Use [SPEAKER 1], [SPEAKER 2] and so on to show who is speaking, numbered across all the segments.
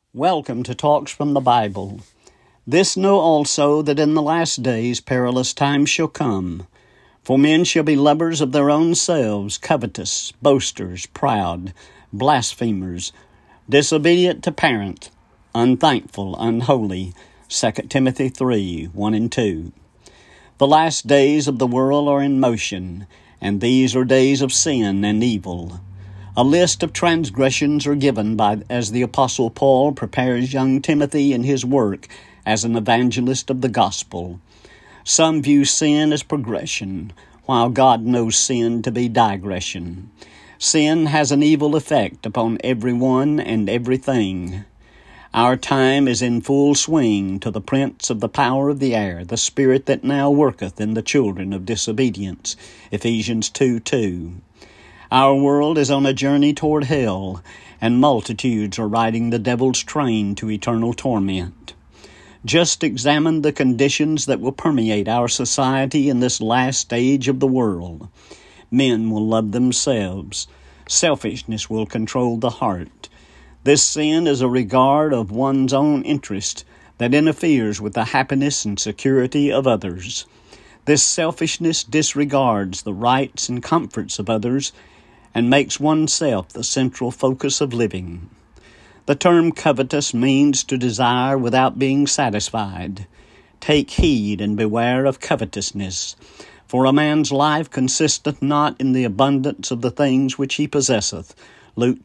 [SPEAKER 1] Welcome to Talks from the Bible. This know also that in the last days perilous times shall come. For men shall be lovers of their own selves, covetous, boasters, proud, blasphemers, disobedient to parents, unthankful, unholy. 2 Timothy 3, 1 and 2. The last days of the world are in motion, and these are days of sin and evil. A list of transgressions are given as the Apostle Paul prepares young Timothy in his work as an evangelist of the gospel. Some view sin as progression, while God knows sin to be digression. Sin has an evil effect upon everyone and everything. Our time is in full swing to the prince of the power of the air, the spirit that now worketh in the children of disobedience. Ephesians 2:2. Our world is on a journey toward hell, and multitudes are riding the devil's train to eternal torment. Just examine the conditions that will permeate our society in this last stage of the world. Men will love themselves. Selfishness will control the heart. This sin is a regard of one's own interest that interferes with the happiness and security of others. This selfishness disregards the rights and comforts of others and makes oneself the central focus of living. The term covetous means to desire without being satisfied. Take heed and beware of covetousness, for a man's life consisteth not in the abundance of the things which he possesseth. Luke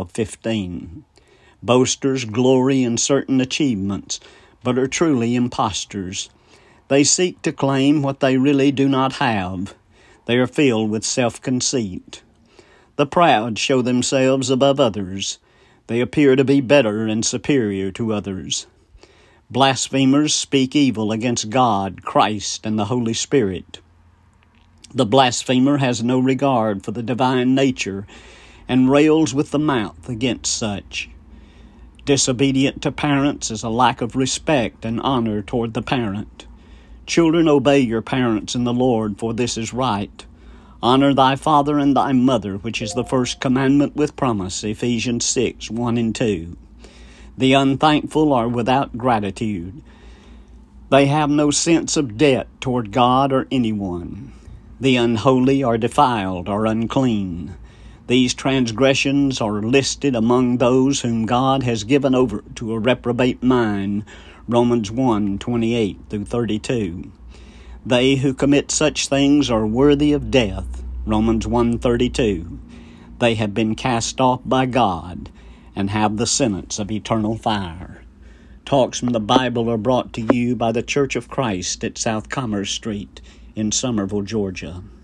[SPEAKER 1] 12:15. Boasters glory in certain achievements, but are truly impostors. They seek to claim what they really do not have. They are filled with self-conceit. The proud show themselves above others. They appear to be better and superior to others. Blasphemers speak evil against God, Christ, and the Holy Spirit. The blasphemer has no regard for the divine nature and rails with the mouth against such. Disobedient to parents is a lack of respect and honor toward the parent. Children, obey your parents in the Lord, for this is right. Honor thy father and thy mother, which is the first commandment with promise. Ephesians 6, 1 and 2. The unthankful are without gratitude. They have no sense of debt toward God or anyone. The unholy are defiled or unclean. These transgressions are listed among those whom God has given over to a reprobate mind. Romans 1, 28 through 32. They who commit such things are worthy of death. Romans 1:32. They have been cast off by God and have the sentence of eternal fire. Talks from the Bible are brought to you by the Church of Christ at South Commerce Street in Summerville, Georgia.